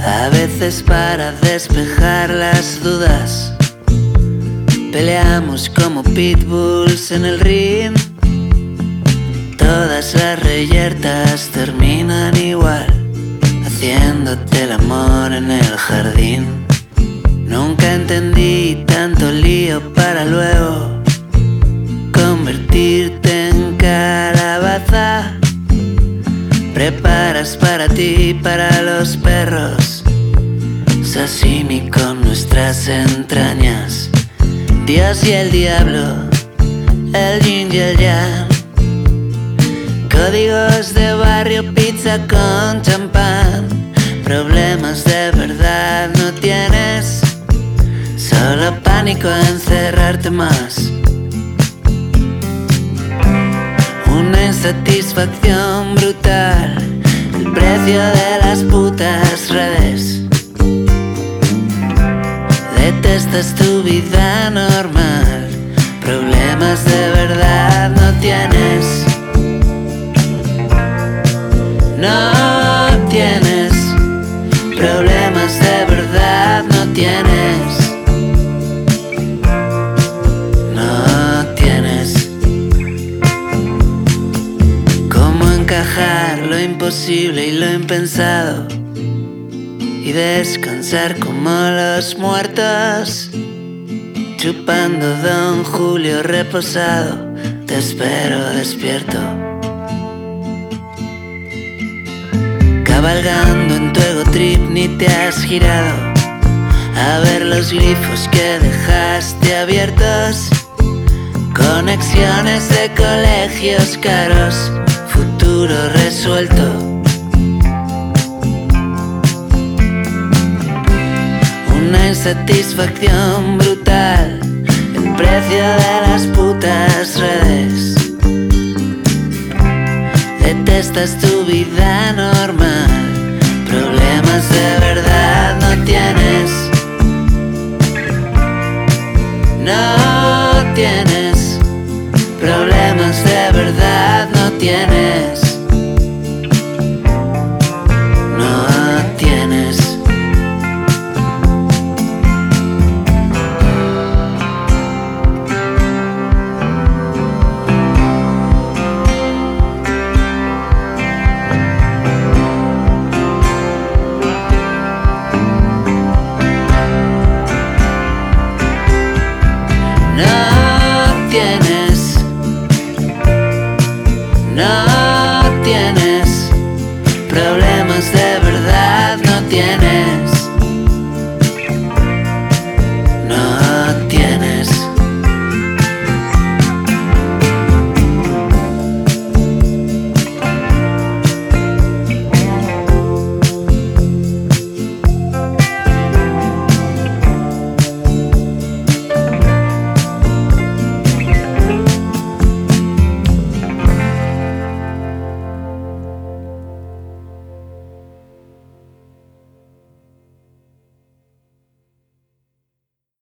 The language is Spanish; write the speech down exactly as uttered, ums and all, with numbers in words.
A veces para despejar las dudas peleamos como pitbulls en el ring. Todas las reyertas terminan igual, haciéndote el amor en el jardín. Nunca entendí tanto lío para luego convertirte en calabaza. Preparas para ti y para los perros sashimi con nuestras entrañas. Dios y el diablo, el yin y el yang. Códigos de barrio, pizza con champán. Problemas de verdad no tienes, solo pánico a encerrarte más. Una insatisfacción brutal, el precio de las putas redes. Detestas tu vida normal, problemas de verdad no tienes. No tienes, problemas de verdad no tienes. No tienes. Cómo encajar lo imposible y lo impensado y descansar como los muertos. Chupando Don Julio reposado, te espero despierto. Cabalgando en tu ego trip ni te has girado a ver los glifos que dejaste abiertos. Conexiones de colegios caros, futuro resuelto. Una insatisfacción brutal, el precio de las putas redes. Detestas tu vida normal, problemas de verdad no tienes. No tienes, problemas de verdad no tienes. No tienes. No tienes, problemas de